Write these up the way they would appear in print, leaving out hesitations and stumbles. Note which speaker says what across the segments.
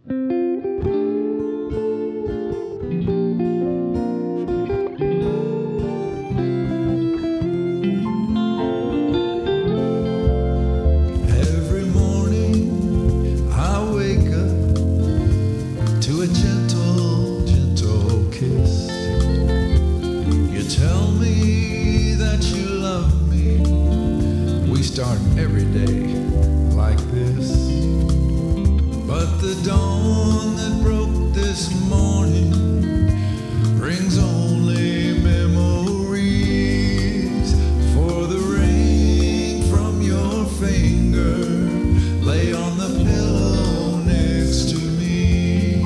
Speaker 1: Every morning I wake up to a gentle, gentle kiss. You tell me that you love me. We start every day like this. But the dawn that broke this morning brings only memories. For the ring from your finger lay on the pillow next to me.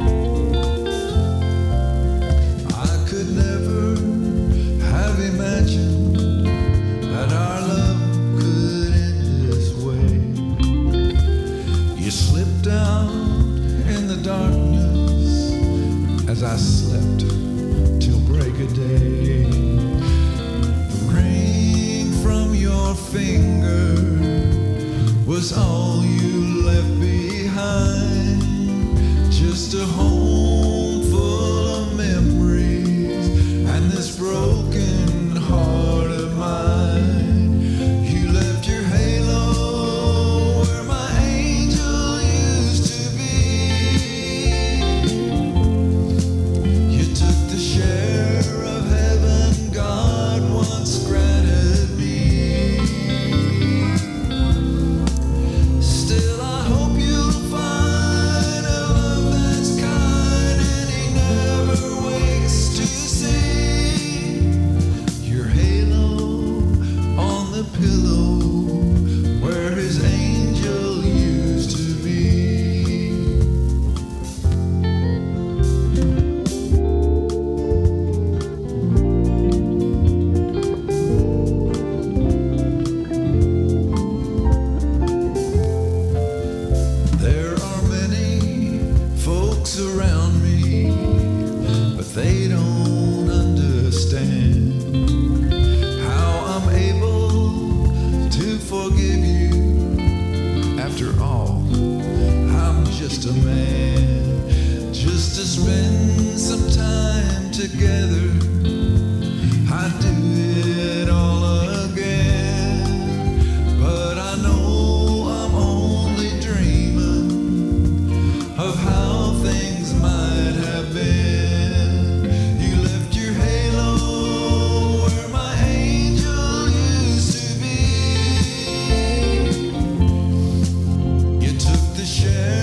Speaker 1: I could never have imagined that our love could end this way. You slipped out in the darkness as I slept till break of day. The ring from your finger was all you left behind. Just a home full of memories and this broken heart of mine. You left your halo where my angel used to be. You took the share of heaven God once granted me. Still I hope you'll find a love that's kind and he never wakes to see your halo on the pillow where his angel used to be. There are many folks around me, but they don't understand how I'm able to forgive you. After all, I'm just a man. Just to spend some time together, I'd do it all again. But I know I'm only dreaming of how things might have been. You left your halo where my angel used to be. You took the share